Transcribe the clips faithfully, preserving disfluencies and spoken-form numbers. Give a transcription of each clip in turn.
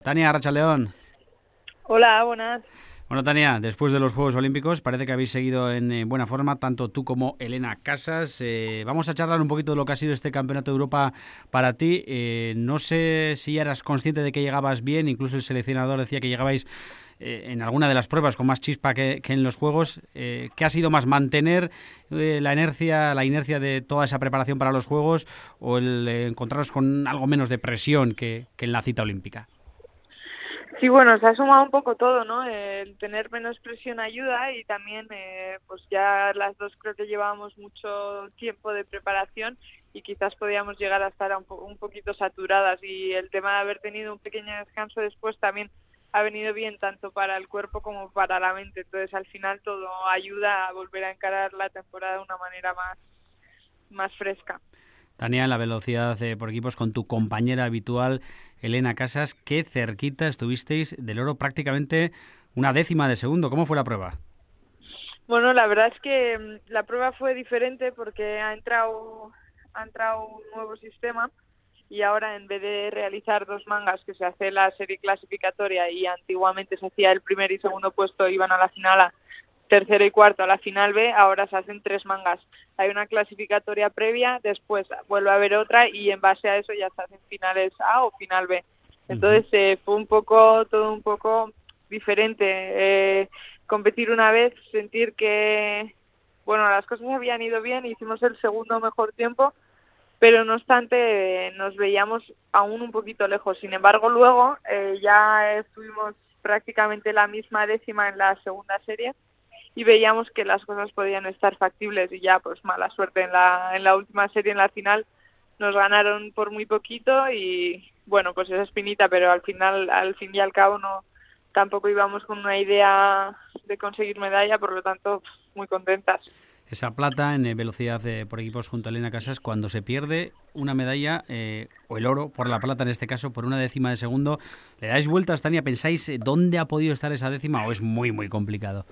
Tania, Arratsaldeon. Hola, buenas. Bueno, Tania, después de los Juegos Olímpicos parece que habéis seguido en eh, buena forma, tanto tú como Elena Casas. Eh, vamos a charlar un poquito de lo que ha sido este Campeonato de Europa para ti. Eh, no sé si ya eras consciente de que llegabas bien, incluso el seleccionador decía que llegabais eh, en alguna de las pruebas con más chispa que, que en los Juegos. Eh, ¿Qué ha sido más, mantener eh, la inercia, la inercia de toda esa preparación para los Juegos o el eh, encontraros con algo menos de presión que, que en la cita olímpica? Sí, bueno, se ha sumado un poco todo, ¿no? El tener menos presión ayuda y también, eh, pues ya las dos creo que llevábamos mucho tiempo de preparación y quizás podíamos llegar a estar un, po un poquito saturadas, y el tema de haber tenido un pequeño descanso después también ha venido bien tanto para el cuerpo como para la mente. Entonces, al final todo ayuda a volver a encarar la temporada de una manera más, más fresca. Tania, en la velocidad eh, por equipos con tu compañera habitual, Elena Casas, qué cerquita estuvisteis del oro, prácticamente una décima de segundo. ¿Cómo fue la prueba? Bueno, la verdad es que mm, la prueba fue diferente porque ha entrado, ha entrado un nuevo sistema, y ahora, en vez de realizar dos mangas que se hace la serie clasificatoria y antiguamente se hacía el primer y segundo puesto, iban a la final A, tercero y cuarto a la final B, ahora se hacen tres mangas. Hay una clasificatoria previa, después vuelve a haber otra y en base a eso ya se hacen finales A o final B. Entonces eh, fue un poco, todo un poco diferente. Eh, competir una vez, sentir que, bueno, las cosas habían ido bien, hicimos el segundo mejor tiempo, pero no obstante eh, nos veíamos aún un poquito lejos. Sin embargo, luego eh, ya estuvimos prácticamente la misma décima en la segunda serie y veíamos que las cosas podían estar factibles, y ya pues mala suerte en la en la última serie, en la final nos ganaron por muy poquito y bueno, pues esa espinita, pero al final, al fin y al cabo, no tampoco íbamos con una idea de conseguir medalla, por lo tanto muy contentas. Esa plata en eh, velocidad eh, por equipos junto a Elena Casas, cuando se pierde una medalla, eh, o el oro, por la plata en este caso, por una décima de segundo, ¿le dais vueltas, Tania? ¿Pensáis eh, dónde ha podido estar esa décima o es muy, muy complicado?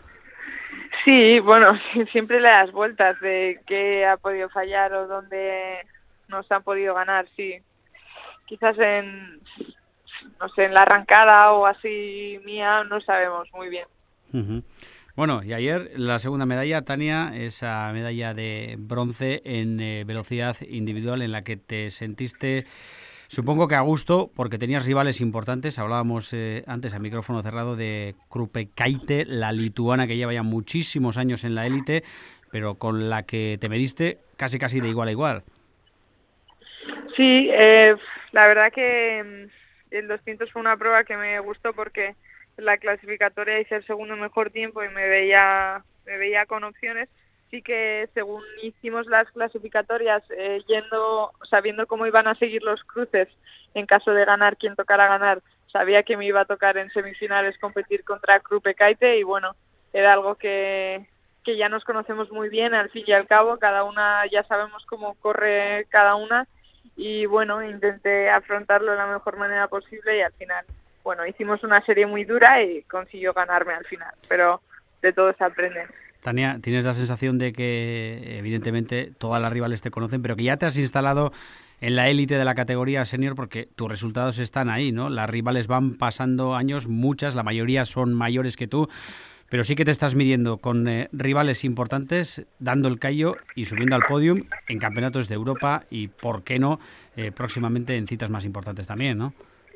Sí, bueno, siempre le das vueltas de qué ha podido fallar o dónde nos han podido ganar, sí. Quizás en, no sé, en la arrancada o así mía, no sabemos muy bien. Uh-huh. Bueno, y ayer la segunda medalla, Tania, esa medalla de bronce en eh, velocidad individual en la que te sentiste, supongo que a gusto, porque tenías rivales importantes. Hablábamos eh, antes a micrófono cerrado de Krupekaite, la lituana que lleva ya muchísimos años en la élite, pero con la que te mediste casi casi de igual a igual. Sí, eh, la verdad que el doscientos fue una prueba que me gustó porque en la clasificatoria hice el segundo mejor tiempo y me veía me veía con opciones. Sí que según hicimos las clasificatorias, eh, yendo, sabiendo cómo iban a seguir los cruces en caso de ganar quien tocara ganar, sabía que me iba a tocar en semifinales competir contra Krupekaite, y bueno, era algo que, que ya nos conocemos muy bien, al fin y al cabo, cada una ya sabemos cómo corre cada una, y bueno, intenté afrontarlo de la mejor manera posible y al final, bueno, hicimos una serie muy dura y consiguió ganarme al final, pero de todo se aprende. Tania, tienes la sensación de que evidentemente todas las rivales te conocen, pero que ya te has instalado en la élite de la categoría senior porque tus resultados están ahí, ¿no? Las rivales van pasando años, muchas, la mayoría son mayores que tú, pero sí que te estás midiendo con eh, rivales importantes, dando el callo y subiendo al podium en campeonatos de Europa y, ¿por qué no?, eh, próximamente en citas más importantes también, ¿no?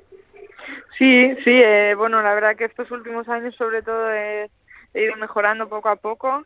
Sí, sí, eh, bueno, la verdad que estos últimos años sobre todo he, he ido mejorando poco a poco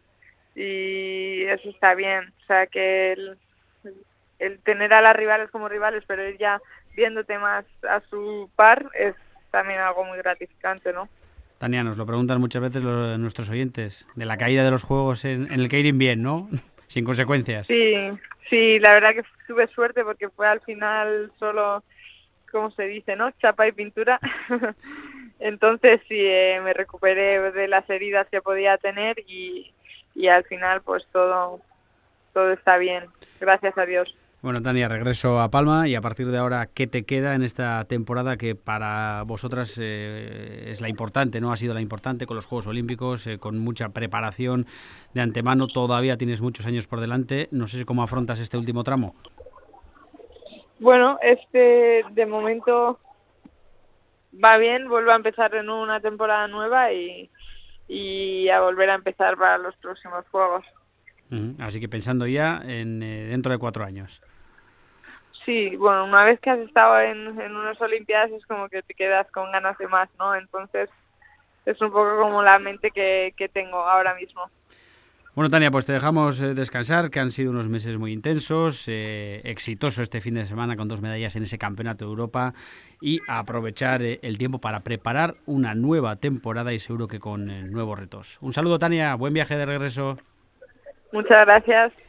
y eso está bien. O sea, que el, el tener a las rivales como rivales, pero ir ya viéndote más a su par, es también algo muy gratificante, ¿no? Tania, nos lo preguntan muchas veces los, nuestros oyentes, de la caída de los juegos en, en el que ir bien, ¿no? Sin consecuencias. Sí, sí, la verdad que tuve suerte porque fue al final solo, como se dice, ¿no? Chapa y pintura. Entonces sí, eh, me recuperé de las heridas que podía tener y, y al final pues todo, todo está bien, gracias a Dios. Bueno, Tania, regreso a Palma y a partir de ahora, ¿qué te queda en esta temporada que para vosotras eh, es la importante, ¿no? Ha sido la importante con los Juegos Olímpicos, eh, con mucha preparación de antemano, todavía tienes muchos años por delante. No sé cómo afrontas este último tramo. Bueno, este de momento va bien, vuelvo a empezar en una temporada nueva y, y a volver a empezar para los próximos Juegos. Uh-huh. Así que pensando ya en eh, dentro de cuatro años. Sí, bueno, una vez que has estado en, en unas Olimpiadas es como que te quedas con ganas de más, ¿no? Entonces es un poco como la mente que, que tengo ahora mismo. Bueno, Tania, pues te dejamos eh, descansar, que han sido unos meses muy intensos, eh, exitoso este fin de semana con dos medallas en ese Campeonato de Europa y a aprovechar eh, el tiempo para preparar una nueva temporada y seguro que con eh, nuevos retos. Un saludo, Tania, buen viaje de regreso. Muchas gracias.